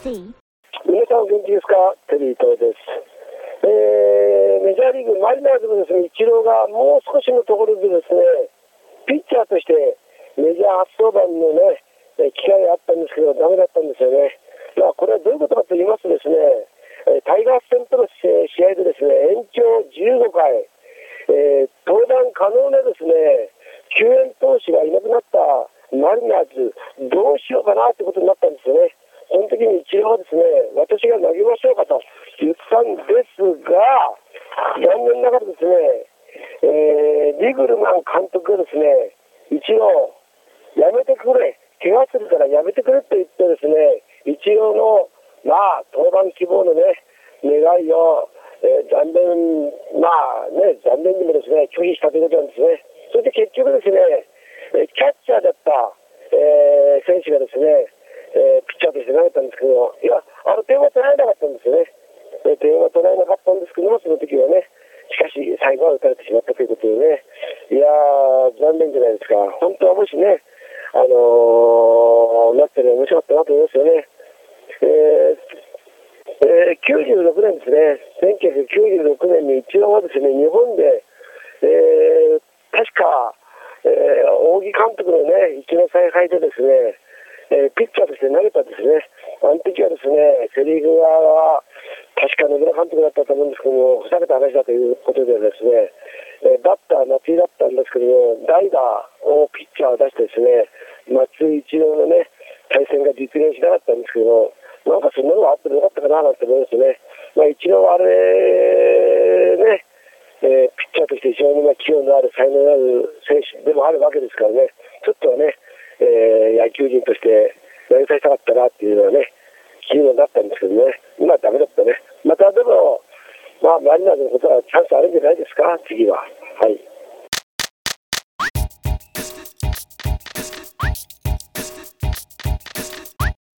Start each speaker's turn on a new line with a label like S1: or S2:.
S1: see.
S2: 皆さんお元気ですか？テリー東です。メジャーリーグマリナーズのですね、イチローがもう少しのところでですね、ピッチャーとしてメジャー初登板のね、機会があったんですけど、ダメだったんですよね。これはどういうことかと言いますとですね、タイガース戦との試合でですね、延長15回、登板可能なですね、救援投手がいなくなったマリナーズ、どうしようかなということになったんですよね。その時にイチローはですね、私が投げましょうかと言ったんですが、残念ながらですね、リグルマン監督がですね、イチロー、やめてくれ、怪我するからやめてくれと言ってですね、イチローの、登板希望のね、願いを、残念にもですね、拒否したということなんですね。それで結局ですね、キャッチャーだった、選手がですね、ピッチャーとして投げたんですけど、点は取られなかったんですよね。点は取られなかったんですけども、その時はね、しかし最後は打たれてしまったということでね、残念じゃないですか。本当はもしね、なってる面白かったなと思いますよね。96年ですね、1996年にイチローはですね、日本で、確か、仰木監督のね、一の采配でですね、ピッチャーとして投げたんですね。あの時はですね、セリーグ側は確か野村監督だったと思うんですけども、ふざけた話だということでですね、バッター松井だったんですけども、代打をピッチャーを出してですね、松井一郎のね、対戦が実現しなかったんですけども、なんかそんなのがあってもよかったかななんて思いますね。一郎はあれね、ピッチャーとして非常に器用のある才能のある選手でもあるわけですからね、ちょっとはね、野球人として投げさせたかったなっていうのはね、気になったんですけどね、今はダメだったね。またでも、マリナーズのことはチャンスあるんじゃないですか、次は。はい。